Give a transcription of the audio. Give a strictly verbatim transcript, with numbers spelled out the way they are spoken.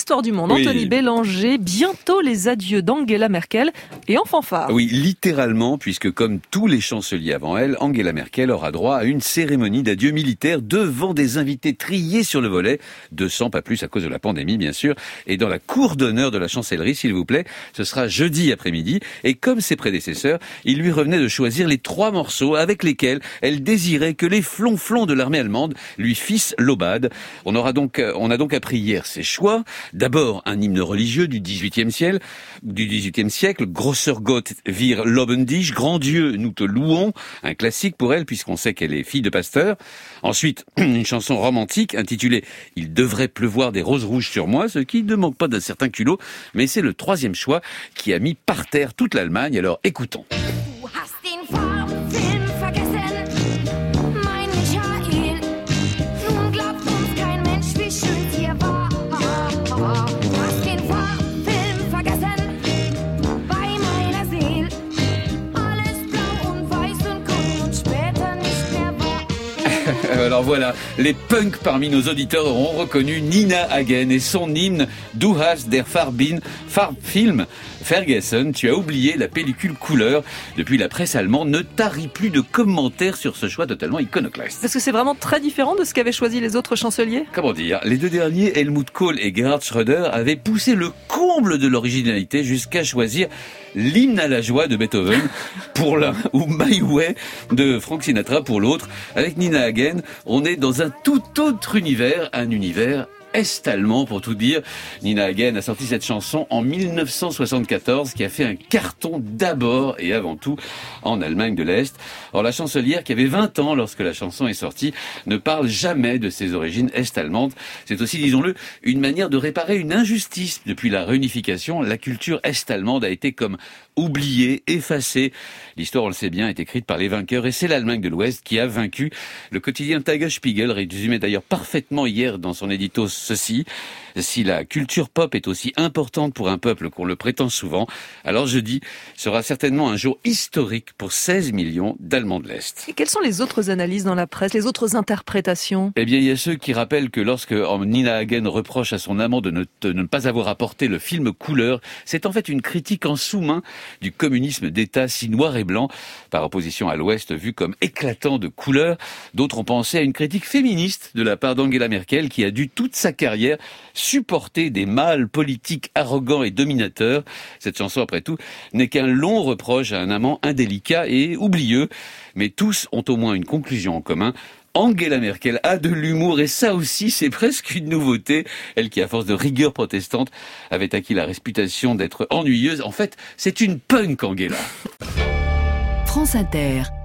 l'histoire du monde. Oui. Anthony Bélanger, bientôt les adieux d'Angela Merkel et en fanfare. Oui, littéralement, puisque comme tous les chanceliers avant elle, Angela Merkel aura droit à une cérémonie d'adieu militaire devant des invités triés sur le volet, deux cents pas plus à cause de la pandémie bien sûr, et dans la cour d'honneur de la chancellerie s'il vous plaît, ce sera jeudi après-midi, et comme ses prédécesseurs, il lui revenait de choisir les trois morceaux avec lesquels elle désirait que les flonflons de l'armée allemande lui fissent l'aubade. On aura donc, on a donc appris hier ses choix. D'abord, un hymne religieux du dix-huitième siècle, du dix-huitième siècle, Grosser Gott wir loben dich, grand Dieu, nous te louons, un classique pour elle puisqu'on sait qu'elle est fille de pasteur. Ensuite, une chanson romantique intitulée Il devrait pleuvoir des roses rouges sur moi, ce qui ne manque pas d'un certain culot, mais c'est le troisième choix qui a mis par terre toute l'Allemagne. Alors écoutons. Alors voilà, les punks parmi nos auditeurs auront reconnu Nina Hagen et son hymne Du hast der Farben, Farbfilm. Ferguson, tu as oublié la pellicule couleur. Depuis, la presse allemande ne tarit plus de commentaires sur ce choix totalement iconoclaste. Parce que c'est vraiment très différent de ce qu'avaient choisi les autres chanceliers. Comment dire, les deux derniers, Helmut Kohl et Gerhard Schröder, avaient poussé le comble de l'originalité jusqu'à choisir l'hymne à la joie de Beethoven pour l'un ou My Way de Frank Sinatra pour l'autre. Avec Nina Hagen, on est dans un tout autre univers, un univers est-allemand pour tout dire. Nina Hagen a sorti cette chanson en mille neuf cent soixante-quatorze qui a fait un carton d'abord et avant tout en Allemagne de l'Est. Or la chancelière qui avait vingt ans lorsque la chanson est sortie ne parle jamais de ses origines est-allemandes. C'est aussi, disons-le, une manière de réparer une injustice. Depuis la réunification, la culture est-allemande a été comme oubliée, effacée. L'histoire, on le sait bien, est écrite par les vainqueurs et c'est l'Allemagne de l'Ouest qui a vaincu. Le quotidien Tagesspiegel résumait d'ailleurs parfaitement hier dans son édito ceci: si la culture pop est aussi importante pour un peuple qu'on le prétend souvent, alors jeudi sera certainement un jour historique pour seize millions d'Allemands de l'Est. Et quelles sont les autres analyses dans la presse, les autres interprétations? Eh bien, il y a ceux qui rappellent que lorsque Nina Hagen reproche à son amant de ne, de ne pas avoir apporté le film couleur, c'est en fait une critique en sous-main du communisme d'État si noir et blanc, par opposition à l'Ouest vu comme éclatant de couleur. D'autres ont pensé à une critique féministe de la part d'Angela Merkel qui a dû toute sa carrière supporter des mâles politiques arrogants et dominateurs. Cette chanson, après tout, n'est qu'un long reproche à un amant indélicat et oublieux. Mais tous ont au moins une conclusion en commun. Angela Merkel a de l'humour et ça aussi c'est presque une nouveauté. Elle qui à force de rigueur protestante avait acquis la réputation d'être ennuyeuse. En fait, c'est une punk Angela. France Inter.